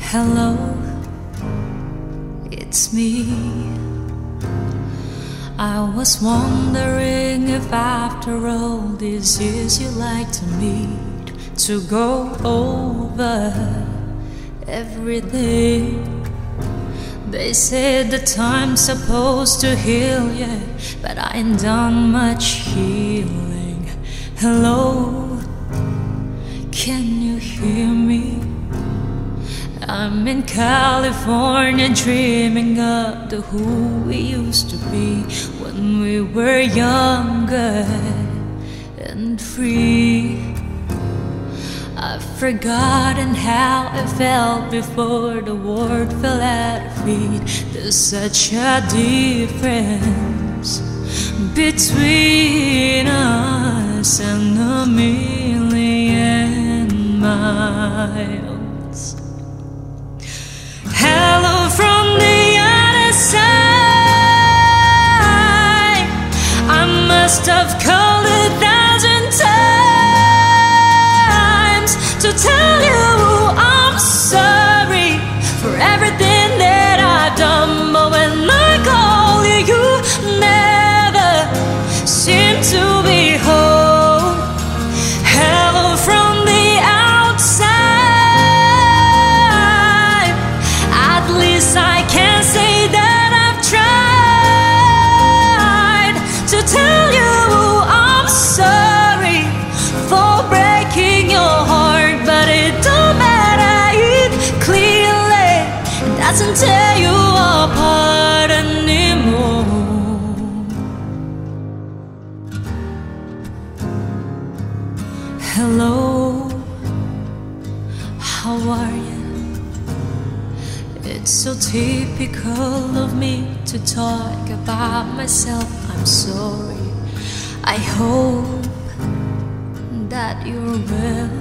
Hello, it's me. I was wondering if after all these years you'd like to meet, to go over everything. They said the time's supposed to heal you, but I ain't done much healing. Hello, can you hear me? I'm in California dreaming of the who we used to be when we were younger and free. I've forgotten how it felt before the world fell at our feet. There's such a difference between us and a million miles. Hello from the other side. I must have called 1,000 times to tell you I'm sorry for everything that I've done. But when I call you, you never seem to be home. Hello from the outside. At least I can say that I've tried to tell you I'm sorry for breaking your heart, but it don't matter, it clearly doesn't tear you apart anymore. Hello, how are you? It's so typical of me to talk about myself. I'm sorry. I hope that you're well.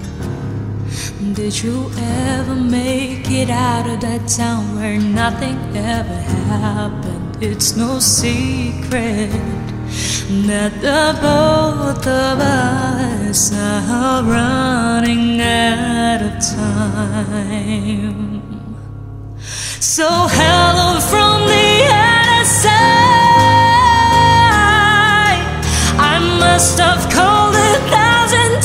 Did you ever make it out of that town where nothing ever happened? It's no secret that the both of us are running out of time. So hello from the other side. I must have called 1,000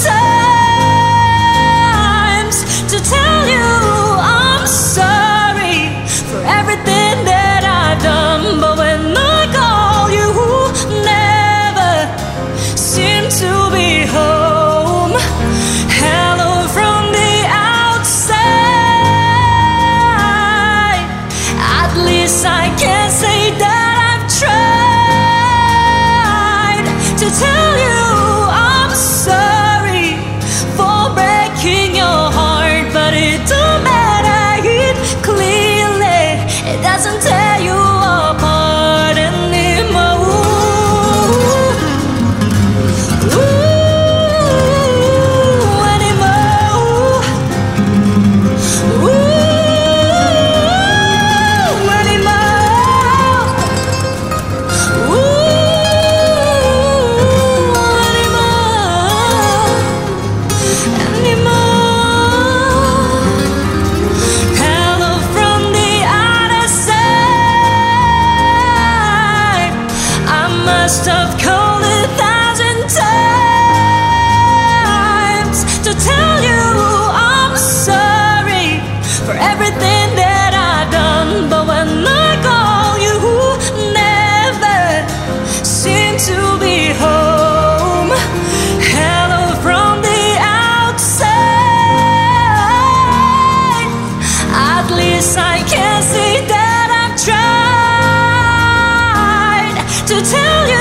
times to tell you I'm sorry for everything that I've done. But when I call you, never seem to be home. Hello from the outside. At least I can say that I've tried to tell you I'm sorry for breaking your heart, but it don't matter, it clearly it doesn't tear you apart anymore. Must have called 1,000 times to tell you I'm sorry for everything that I've done. But when I call you, never seem to be home. Hello from the outside. At least I can say that I've tried to tell you